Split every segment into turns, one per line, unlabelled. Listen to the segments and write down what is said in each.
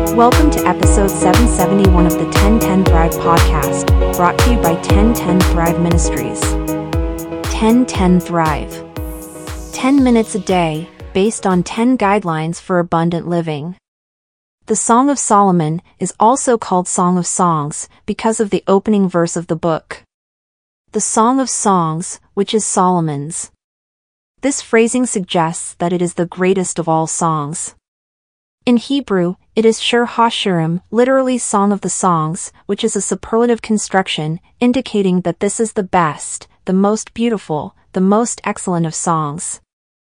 Welcome to episode 771 of the 1010 Thrive podcast, brought to you by 1010 Thrive Ministries. 1010 Thrive. 10 minutes a day, based on 10 guidelines for abundant living. The Song of Solomon is also called Song of Songs because of the opening verse of the book. The Song of Songs, which is Solomon's. This phrasing suggests that it is the greatest of all songs. In Hebrew, it is Shir HaShirim, literally Song of the Songs, which is a superlative construction, indicating that this is the best, the most beautiful, the most excellent of songs.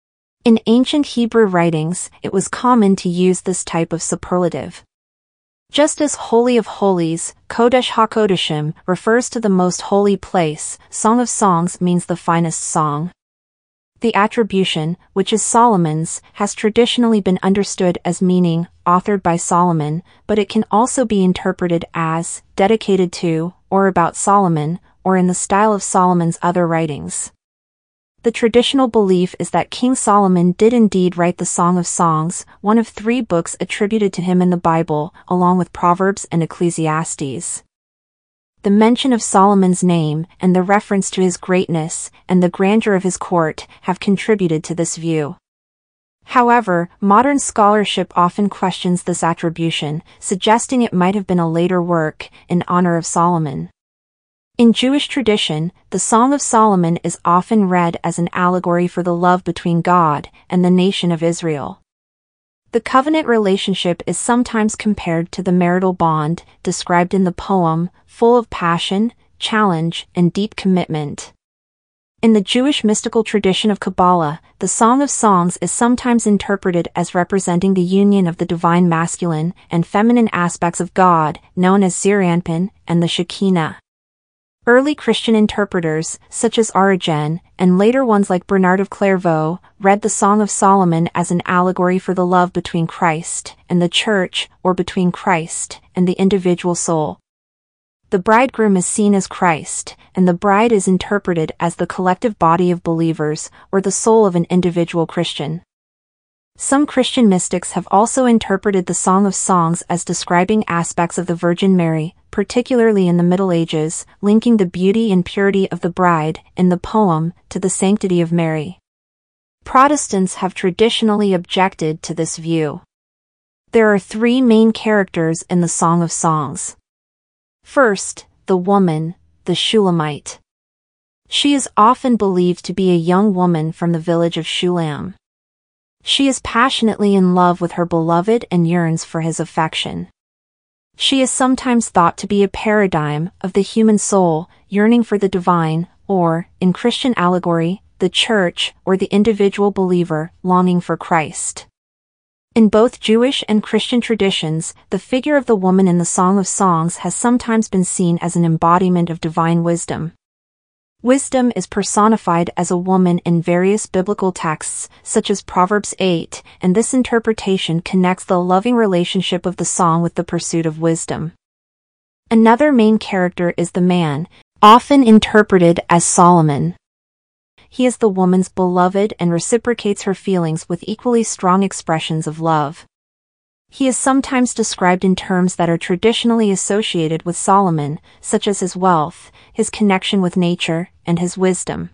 In ancient Hebrew writings, it was common to use this type of superlative. Just as Holy of Holies, Kodesh HaKodeshim, refers to the most holy place, Song of Songs means the finest song. The attribution, which is Solomon's, has traditionally been understood as meaning, authored by Solomon, but it can also be interpreted as, dedicated to, or about Solomon, or in the style of Solomon's other writings. The traditional belief is that King Solomon did indeed write the Song of Songs, one of 3 books attributed to him in the Bible, along with Proverbs and Ecclesiastes. The mention of Solomon's name, and the reference to his greatness, and the grandeur of his court, have contributed to this view. However, modern scholarship often questions this attribution, suggesting it might have been a later work, in honor of Solomon. In Jewish tradition, the Song of Solomon is often read as an allegory for the love between God and the nation of Israel. The covenant relationship is sometimes compared to the marital bond described in the poem, full of passion, challenge, and deep commitment. In the Jewish mystical tradition of Kabbalah, the Song of Songs is sometimes interpreted as representing the union of the divine masculine and feminine aspects of God, known as Zeir Anpin, and the Shekinah. Early Christian interpreters, such as Origen, and later ones like Bernard of Clairvaux, read the Song of Solomon as an allegory for the love between Christ and the Church, or between Christ and the individual soul. The bridegroom is seen as Christ, and the bride is interpreted as the collective body of believers, or the soul of an individual Christian. Some Christian mystics have also interpreted the Song of Songs as describing aspects of the Virgin Mary, particularly in the Middle Ages, linking the beauty and purity of the bride, in the poem, to the sanctity of Mary. Protestants have traditionally objected to this view. There are 3 main characters in the Song of Songs. First, the woman, the Shulamite. She is often believed to be a young woman from the village of Shulam. She is passionately in love with her beloved and yearns for his affection. She is sometimes thought to be a paradigm of the human soul, yearning for the divine, or, in Christian allegory, the church, or the individual believer, longing for Christ. In both Jewish and Christian traditions, the figure of the woman in the Song of Songs has sometimes been seen as an embodiment of divine wisdom. Wisdom is personified as a woman in various biblical texts, such as Proverbs 8, and this interpretation connects the loving relationship of the song with the pursuit of wisdom. Another main character is the man, often interpreted as Solomon. He is the woman's beloved and reciprocates her feelings with equally strong expressions of love. He is sometimes described in terms that are traditionally associated with Solomon, such as his wealth, his connection with nature, and his wisdom.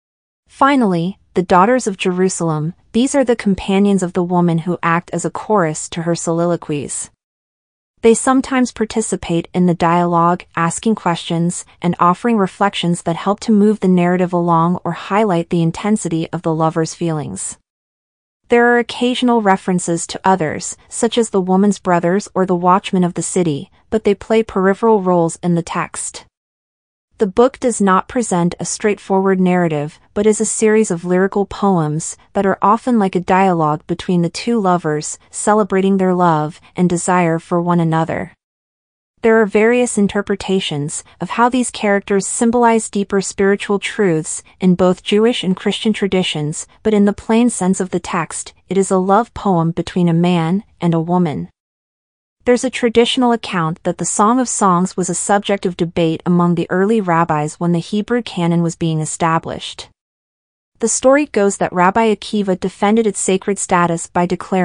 Finally, the daughters of Jerusalem, these are the companions of the woman who act as a chorus to her soliloquies. They sometimes participate in the dialogue, asking questions, and offering reflections that help to move the narrative along or highlight the intensity of the lover's feelings. There are occasional references to others, such as the woman's brothers or the watchmen of the city, but they play peripheral roles in the text. The book does not present a straightforward narrative, but is a series of lyrical poems that are often like a dialogue between the 2 lovers, celebrating their love and desire for one another. There are various interpretations of how these characters symbolize deeper spiritual truths in both Jewish and Christian traditions, but in the plain sense of the text, it is a love poem between a man and a woman. There's a traditional account that the Song of Songs was a subject of debate among the early rabbis when the Hebrew canon was being established. The story goes that Rabbi Akiva defended its sacred status by declaring,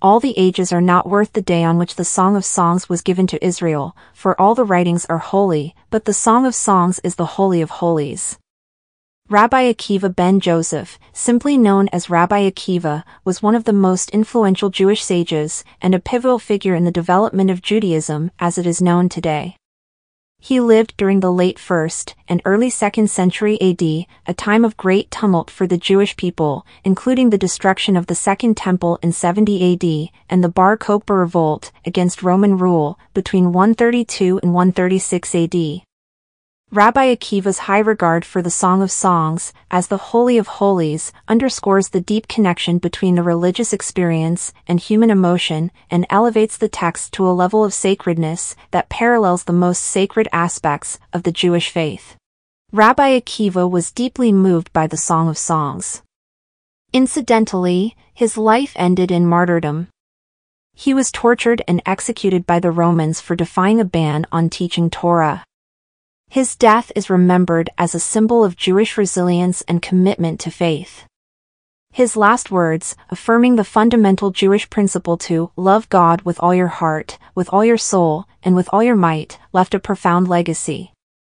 all the ages are not worth the day on which the Song of Songs was given to Israel, for all the writings are holy, but the Song of Songs is the Holy of Holies. Rabbi Akiva ben Joseph, simply known as Rabbi Akiva, was one of the most influential Jewish sages, and a pivotal figure in the development of Judaism as it is known today. He lived during the late 1st and early 2nd century AD, a time of great tumult for the Jewish people, including the destruction of the Second Temple in 70 AD, and the Bar Kokhba revolt against Roman rule between 132 and 136 AD. Rabbi Akiva's high regard for the Song of Songs, as the Holy of Holies, underscores the deep connection between the religious experience and human emotion, and elevates the text to a level of sacredness that parallels the most sacred aspects of the Jewish faith. Rabbi Akiva was deeply moved by the Song of Songs. Incidentally, his life ended in martyrdom. He was tortured and executed by the Romans for defying a ban on teaching Torah. His death is remembered as a symbol of Jewish resilience and commitment to faith. His last words, affirming the fundamental Jewish principle to love God with all your heart, with all your soul, and with all your might, left a profound legacy.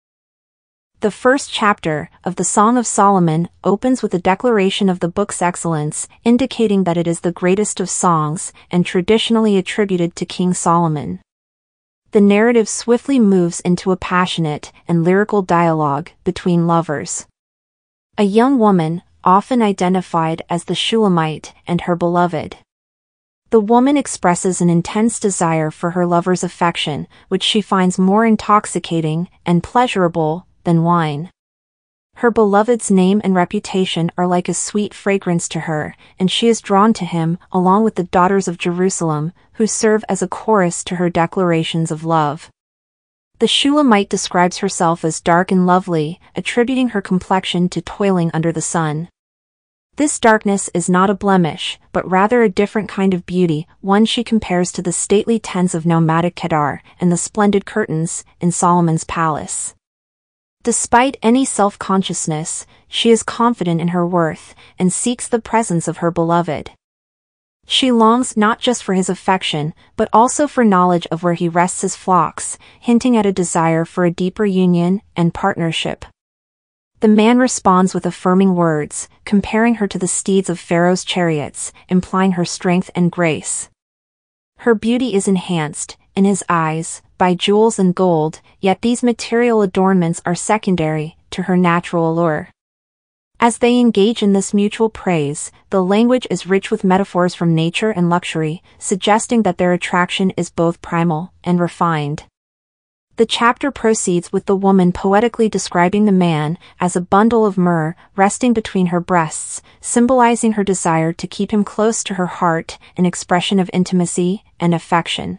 The first chapter of the Song of Solomon opens with a declaration of the book's excellence, indicating that it is the greatest of songs and traditionally attributed to King Solomon. The narrative swiftly moves into a passionate and lyrical dialogue between lovers. A young woman, often identified as the Shulamite, and her beloved. The woman expresses an intense desire for her lover's affection, which she finds more intoxicating and pleasurable than wine. Her beloved's name and reputation are like a sweet fragrance to her, and she is drawn to him, along with the daughters of Jerusalem, who serve as a chorus to her declarations of love. The Shulamite describes herself as dark and lovely, attributing her complexion to toiling under the sun. This darkness is not a blemish, but rather a different kind of beauty, one she compares to the stately tents of nomadic Kedar and the splendid curtains in Solomon's palace. Despite any self-consciousness, she is confident in her worth and seeks the presence of her beloved. She longs not just for his affection, but also for knowledge of where he rests his flocks, hinting at a desire for a deeper union and partnership. The man responds with affirming words, comparing her to the steeds of Pharaoh's chariots, implying her strength and grace. Her beauty is enhanced, in his eyes, by jewels and gold, yet these material adornments are secondary to her natural allure. As they engage in this mutual praise, the language is rich with metaphors from nature and luxury, suggesting that their attraction is both primal and refined. The chapter proceeds with the woman poetically describing the man as a bundle of myrrh resting between her breasts, symbolizing her desire to keep him close to her heart, an expression of intimacy and affection.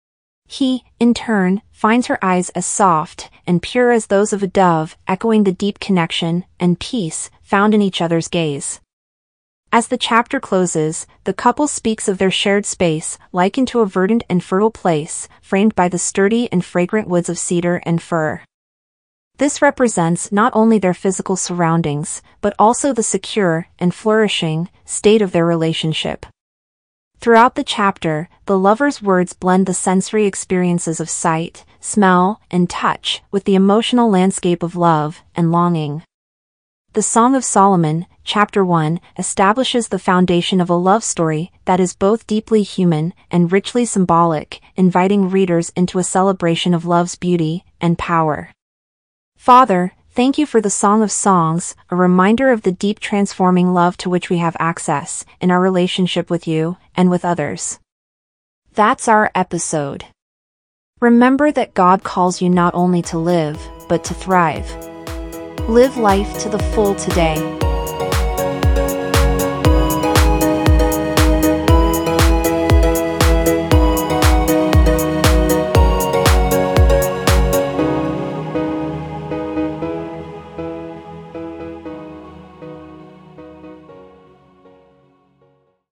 He, in turn, finds her eyes as soft and pure as those of a dove, echoing the deep connection and peace found in each other's gaze. As the chapter closes, the couple speaks of their shared space, likened to a verdant and fertile place, framed by the sturdy and fragrant woods of cedar and fir. This represents not only their physical surroundings, but also the secure and flourishing state of their relationship. Throughout the chapter, the lovers' words blend the sensory experiences of sight, smell, and touch with the emotional landscape of love and longing. The Song of Solomon, Chapter 1, establishes the foundation of a love story that is both deeply human and richly symbolic, inviting readers into a celebration of love's beauty and power. Father, thank you for the Song of Songs, a reminder of the deep transforming love to which we have access in our relationship with you and with others. That's our episode. Remember that God calls you not only to live, but to thrive. Live life to the full today.